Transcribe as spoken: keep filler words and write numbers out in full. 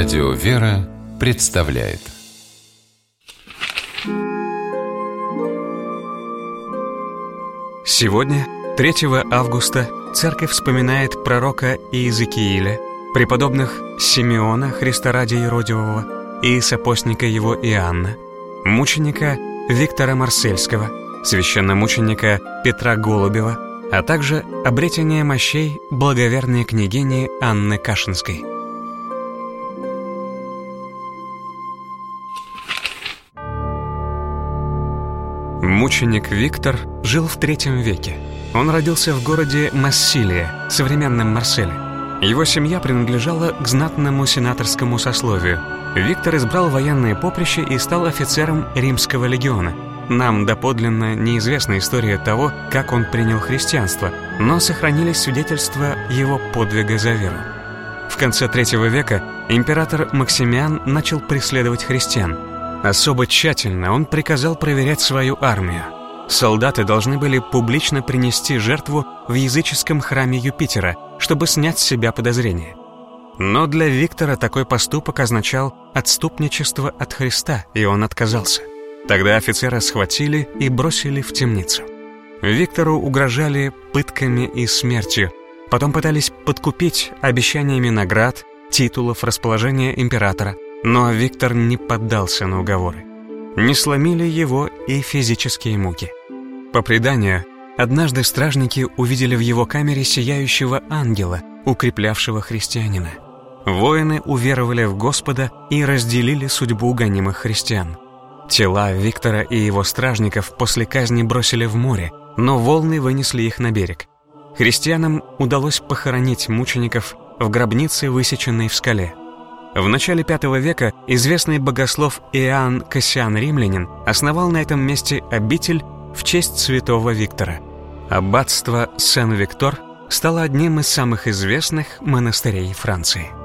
Радио «Вера» представляет. Сегодня, третьего августа, Церковь вспоминает пророка Иезекииля, преподобных Симеона, Христа ради Иродиевого, и сопостника его Иоанна, мученика Виктора Марсельского, священномученика Петра Голубева, а также обретение мощей благоверной княгини Анны Кашинской. Мученик Виктор жил в третьем веке. Он родился в городе Массилия, современном Марселе. Его семья принадлежала к знатному сенаторскому сословию. Виктор избрал военное поприще и стал офицером Римского легиона. Нам доподлинно неизвестна история того, как он принял христианство, но сохранились свидетельства его подвига за веру. В конце третьего века император Максимиан начал преследовать христиан. Особо тщательно он приказал проверять свою армию. Солдаты должны были публично принести жертву в языческом храме Юпитера, чтобы снять с себя подозрения. Но для Виктора такой поступок означал отступничество от Христа, и он отказался. Тогда офицера схватили и бросили в темницу. Виктору угрожали пытками и смертью. Потом пытались подкупить обещаниями наград, титулов, расположения императора. Но Виктор не поддался на уговоры. Не сломили его и физические муки. По преданию, однажды стражники увидели в его камере сияющего ангела, укреплявшего христианина. Воины уверовали в Господа и разделили судьбу гонимых христиан. Тела Виктора и его стражников после казни бросили в море, но волны вынесли их на берег. Христианам удалось похоронить мучеников в гробнице, высеченной в скале. В начале пятого века известный богослов Иоанн Кассиан Римлянин основал на этом месте обитель в честь святого Виктора. Аббатство Сен-Виктор стало одним из самых известных монастырей Франции.